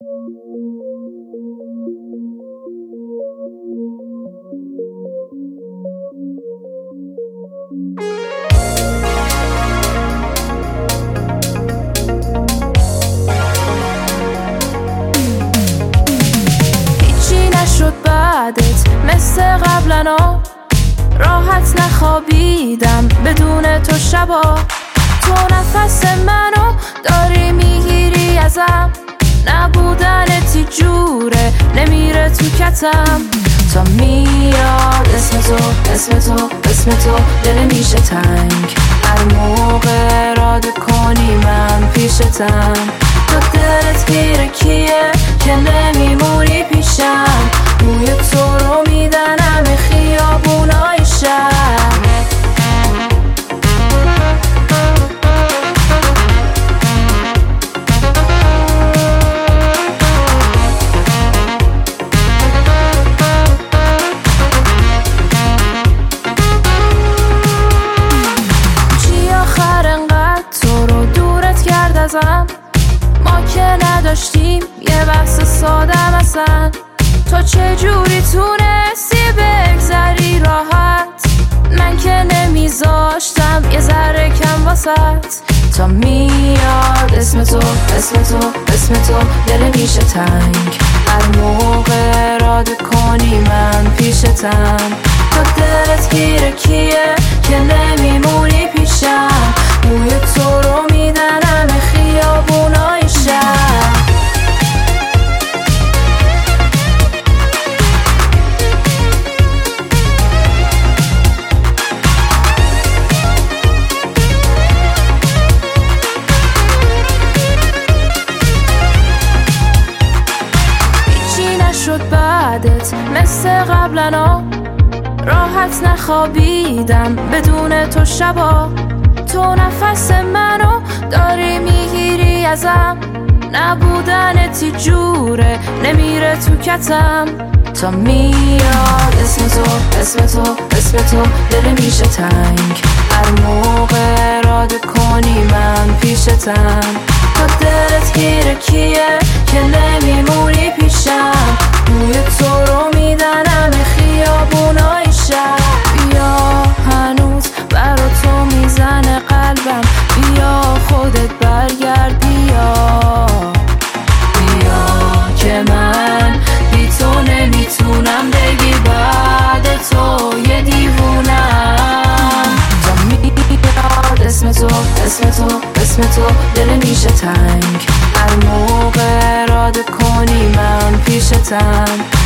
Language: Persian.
هیچی نشد بعدت مثل قبلنا، راحت نخوابیدم بدون تو شبا. تو نفس منو داری میگیری ازم، نبودنت جوره نمیره تو کتم. تا میاد اسم تو اسم تو اسم تو دل میشه تنگ، هر موقع اراده کنی من پیشتم. تو دلت گیره کیه که نمیمونی پیشم، بوی تو رو میدنم خیابونای شهر. ما که نداشتیم یه بحث ساده مثلا، تو چجوری تونستی بگذری راحت، من که نمیذاشتم یه ذره کم واسط. تا میاد اسم تو اسم تو اسم تو دل میشه تنگ، هر موقع اراده کنی من پیشتم. تو دلت گیره کیه که نمیمونی پیشم، بوی تو رو میدنم خیابونای شهر. هیچی نشد بعدت مثل قبلنا، راحت نخوابیدم بدون تو شبا. تو نفس منو داری میگیری ازم، نبودنت جوره نمیره تو کتم. تا میاد اسم تو اسم تو اسم تو دل میشه تنگ، هر موقع اراده کنی من پیشتم. تو دلت گیره کیه که نمیمونی پیشم، بوی تو رو میدنم خیابونای شهر. بیا هنوز برا تو میزنه قلبم، بیا خودت برگرد، بیا بیا که من بی تو نمیتونم بگی بعد تو یه دیوونم. تا میاد اسم تو اسم تو اسم تو دل میشه تنگ، هر موقع اراده کنی من پیشتم.